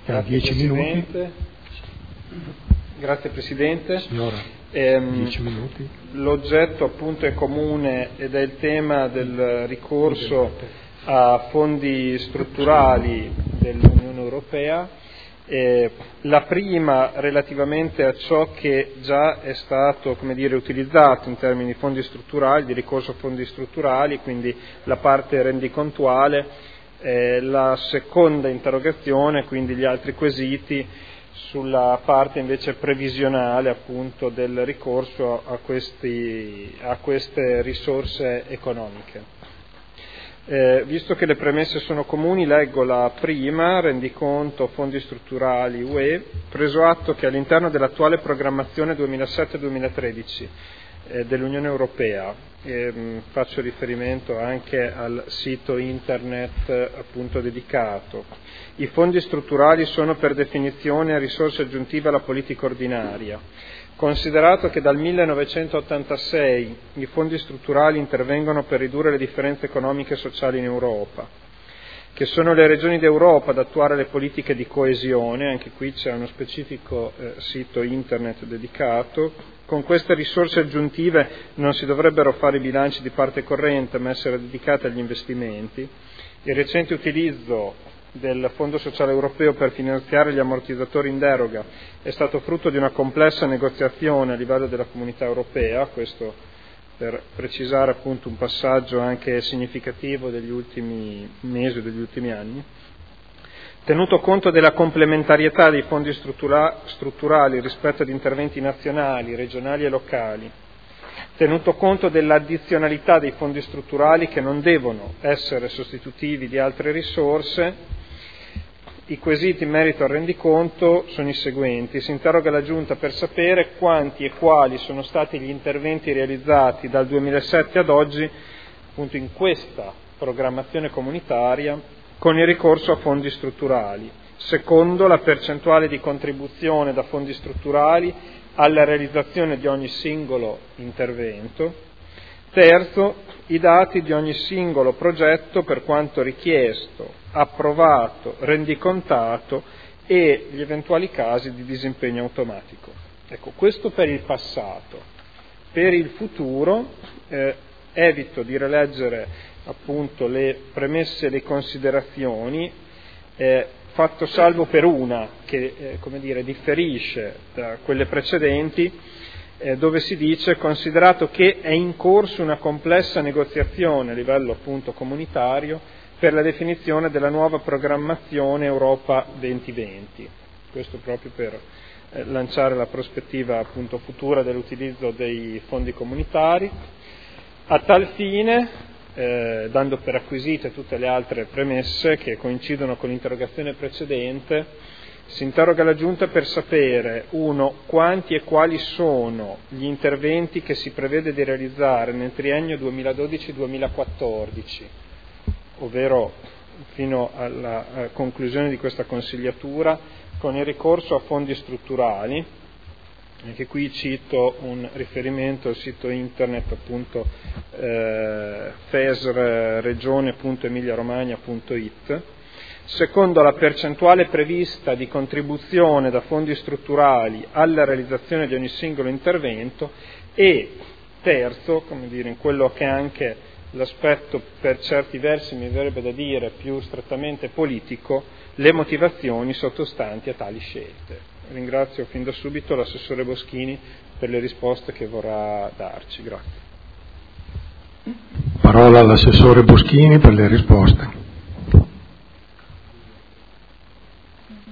Grazie 10 minuti. Grazie Presidente. Signora, 10 minuti. L'oggetto appunto è comune ed è il tema del ricorso a fondi strutturali dell'Unione Europea. La prima relativamente a ciò che già è stato, utilizzato in termini di fondi strutturali, di ricorso a fondi strutturali, quindi la parte rendicontuale. La seconda interrogazione, quindi gli altri quesiti sulla parte invece previsionale appunto del ricorso a queste risorse economiche. Visto che le premesse sono comuni, leggo la prima, rendiconto fondi strutturali UE, preso atto che all'interno dell'attuale programmazione 2007-2013 dell'Unione Europea, faccio riferimento anche al sito internet appunto dedicato, i fondi strutturali sono per definizione risorse aggiuntive alla politica ordinaria. Considerato che dal 1986 i fondi strutturali intervengono per ridurre le differenze economiche e sociali in Europa, che sono le regioni d'Europa ad attuare le politiche di coesione, anche qui c'è uno specifico sito internet dedicato, con queste risorse aggiuntive non si dovrebbero fare i bilanci di parte corrente ma essere dedicate agli investimenti. Il recente utilizzo del Fondo Sociale Europeo per finanziare gli ammortizzatori in deroga è stato frutto di una complessa negoziazione a livello della Comunità Europea, questo per precisare appunto un passaggio anche significativo degli ultimi mesi, degli ultimi anni. Tenuto conto della complementarietà dei fondi strutturali rispetto ad interventi nazionali, regionali e locali, tenuto conto dell'addizionalità dei fondi strutturali che non devono essere sostitutivi di altre risorse, i quesiti in merito al rendiconto sono i seguenti. Si interroga la Giunta per sapere quanti e quali sono stati gli interventi realizzati dal 2007 ad oggi, appunto in questa programmazione comunitaria, con il ricorso a fondi strutturali. Secondo, la percentuale di contribuzione da fondi strutturali alla realizzazione di ogni singolo intervento. Terzo, i dati di ogni singolo progetto per quanto richiesto, approvato, rendicontato e gli eventuali casi di disimpegno automatico. Ecco, questo per il passato. Per il futuro evito di rileggere appunto le premesse e le considerazioni, fatto salvo per una che differisce da quelle precedenti, dove si dice: considerato che è in corso una complessa negoziazione a livello appunto comunitario per la definizione della nuova programmazione Europa 2020. Questo proprio per lanciare la prospettiva appunto futura dell'utilizzo dei fondi comunitari. A tal fine, dando per acquisite tutte le altre premesse che coincidono con l'interrogazione precedente, si interroga la Giunta per sapere: 1. Quanti e quali sono gli interventi che si prevede di realizzare nel triennio 2012-2014, ovvero fino alla conclusione di questa consigliatura, con il ricorso a fondi strutturali. Anche qui cito un riferimento al sito internet appunto fesregione.emiliaromagna.it. Secondo, la percentuale prevista di contribuzione da fondi strutturali alla realizzazione di ogni singolo intervento. E terzo, in quello che è anche l'aspetto per certi versi mi verrebbe da dire più strettamente politico, le motivazioni sottostanti a tali scelte. Ringrazio fin da subito l'assessore Boschini per le risposte che vorrà darci. Grazie. Parola all'assessore Boschini per le risposte.